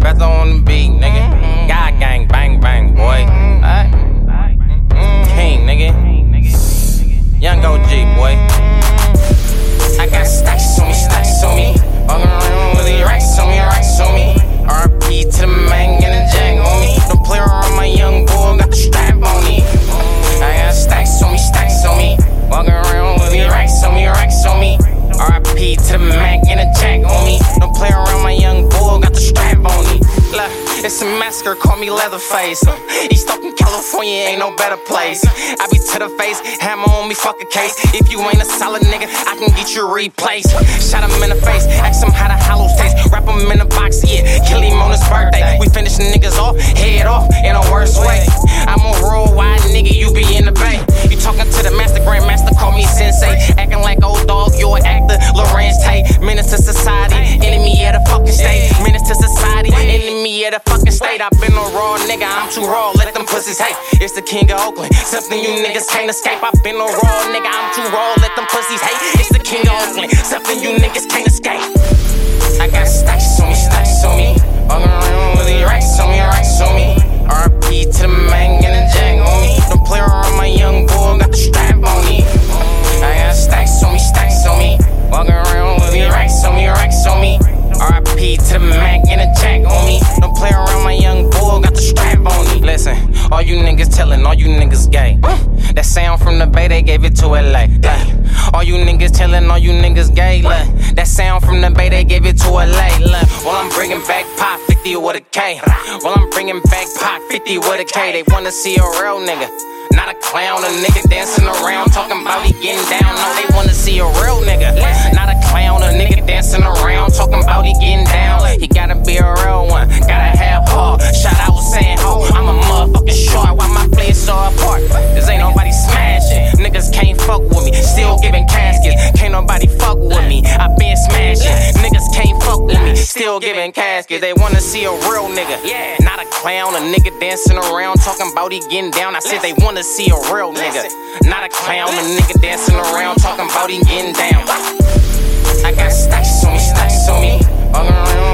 Better on the beat, nigga. God gang, bang, bang, boy. King, nigga. Young OG, boy. I got stacks on me, stacks on me. Walking around with these racks on me, racks on me. RP to the man, get a jag on me. Don't play around my young boy, got the strap on me. I got stacks on me, stacks on me. Walking around with these racks on me, racks on me. RP to the Mac and a jack on me. Don't play around my young boy, got the strap on me. Look, it's a massacre, call me Leatherface. East Oakland, California, ain't no better place. I be to the face, hammer on me, fuck a case. If you ain't a solid nigga, I can get you replaced. Shot him in the face, ask him how the hollows taste. Wrap him in a box, yeah, kill him on his birthday. We finish niggas off, head off, in a worse way. I'm a worldwide nigga, you be in the bay. You talking to the master, grandmaster, call me sensei. Acting like old dog, you an actor, Lorenz Tate. Menace to society, enemy of the fucking state. Menace to society, enemy of the fucking state. I been a raw nigga, I'm too raw, let them pussies hate. It's the king of Oakland, something you niggas can't escape. I been a raw nigga, I'm too raw, let them pussies hate. It's the king of Oakland, something you niggas can't escape. I got stacks on me, stacks on me. Walking around with these racks on me, racks on me. RP to the man, get a jag on me. Don't play around my young boy, got the strap on me. I got stacks on me, stacks on me. Walking around with these racks on me, racks on me. RP to the Mac and a jack on me. Don't play around my young boy, got the strap on me. Listen, all you niggas telling, all you niggas gay. That sound from the Bay, they gave it to LA. All you niggas telling, all you niggas gay. That sound from the Bay, they gave it to LA. Well, I'm bringing back Pop 50 with a K. Well, I'm bringing back Pop 50 with a K. They wanna see a real nigga, not a clown, a nigga dancing around, talking about he getting down. No, they wanna see a real nigga, not a clown, a nigga dancing around, talking about he getting down. He gotta be a real one, gotta have heart. Shout out saying, ho, I'm a motherfucking shark. Why my players so apart? Cause ain't nobody smashing. Niggas can't fuck with me, still giving caskets. Can't nobody fuck with me, I been smashing. Niggas can't fuck with me, still giving caskets. They wanna see a real nigga, not a clown, a nigga dancing around, talking about he getting down. I said they wanna see a real nigga, not a clown, a nigga dancing around, talking about he getting down. I got stacks on me, stacks on me. Walking around